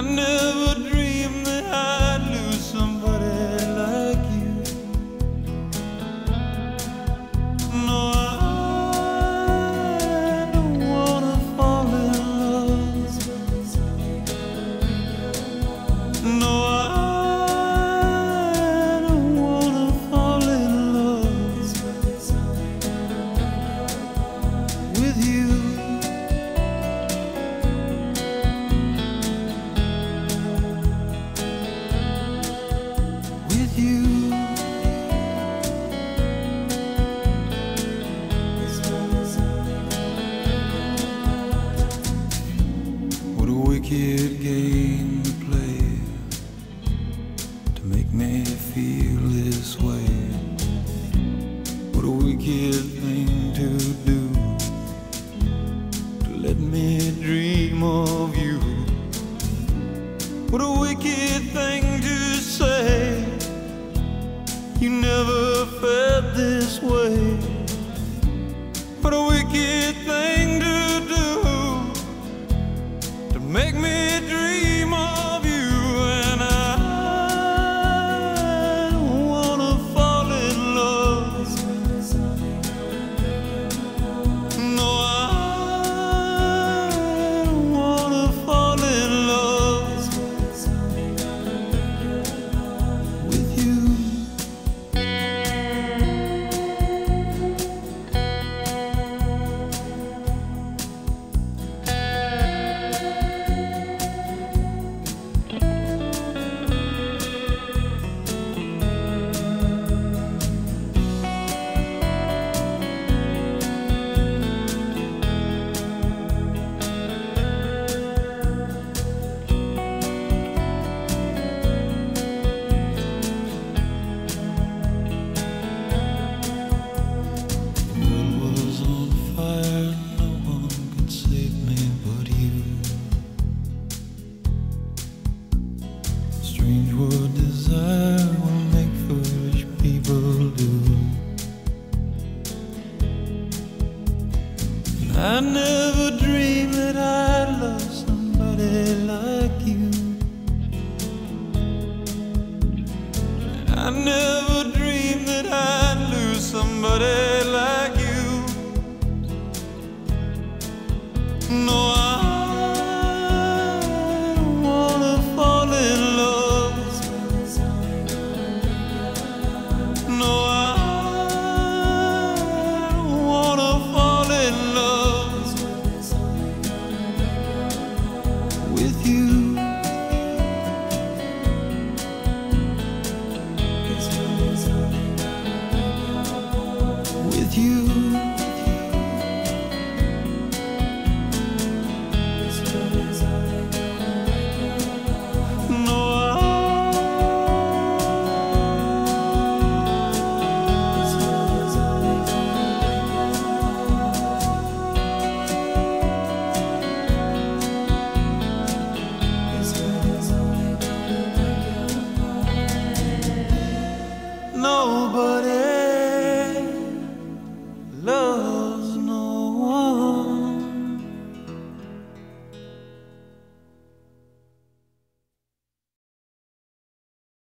never dreamed that I'd lose somebody like you. No, I don't wanna fall in love. No, I don't wanna fall in love with you. What a wicked game to play to make me feel this way. What a wicked thing to do to let me dream of you. What a wicked thing to say, you never felt this way. What a wicked thing to do to make me dream of you. And I don't wanna fall in love. No, I don't wanna fall in love with you. Strange what desire will make foolish people do. I never dreamed that I'd love somebody like you. I never dreamed that I'd lose somebody like you. No, I don't wanna fall in love. No, I don't wanna fall in love with you. With you. Nobody